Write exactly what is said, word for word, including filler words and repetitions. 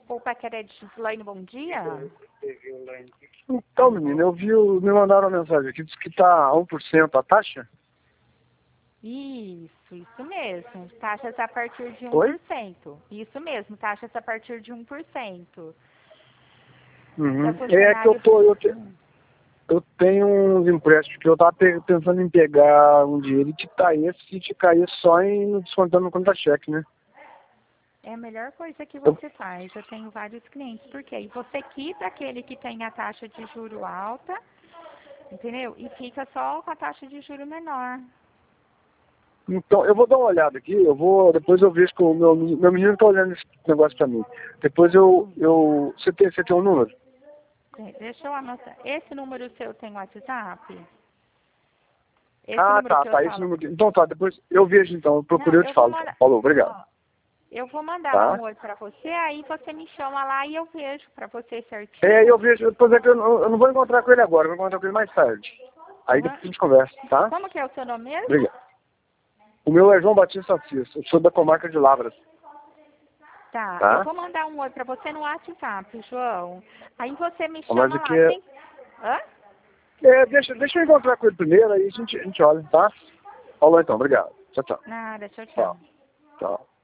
O paquera de Gislaine, bom dia. Então, menina, eu vi, o- me mandaram uma mensagem aqui, diz que tá a um por cento a taxa. Isso, isso mesmo. Taxas a partir de um Oi? por cento. Isso mesmo, taxas a partir de um por cento. Uhum. Para É que eu funcionário... tô, eu, te, eu tenho uns empréstimos que eu tava pe- pensando em pegar um dinheiro e quitar esse e ficar esse só em descontando no conta-cheque, né? É a melhor coisa que Eu, você faz. Eu tenho vários clientes. Por quê? E você quita aquele que tem a taxa de juro alta, entendeu? E fica só com a taxa de juro menor. então, eu vou dar uma olhada aqui, eu vou, depois eu vejo que o meu, meu menino tá olhando esse negócio pra mim. Depois eu, eu, você tem, você tem um número? É, deixa eu anotar. Esse número seu tem WhatsApp? Esse Ah, número tá, que eu tá, esse falo. número aqui. Então tá, depois eu vejo então, eu procurei, Não, eu te eu vou falo então. mandar. Falou, obrigado. Ó, eu vou mandar lá Tá? um oi pra você, aí você me chama lá e eu vejo pra você É, eu certinho. vejo, depois é que eu, não- eu não vou encontrar com ele agora, eu vou encontrar com ele mais tarde. Aí Aham. depois a gente conversa, tá? Como que é o seu nome mesmo? Obrigado. O meu é João Batista Assis, eu sou da comarca de Lavras, Tá, eu tá? vou mandar um oi pra você no WhatsApp, João. Aí você me Mas chama aqui lá. é, Tem... Hã? é deixa, deixa eu encontrar com ele primeiro, aí a gente, a gente olha, tá? Falou então, obrigado. Tchau, tchau. Nada, tchau, tchau. Tchau. Tchau.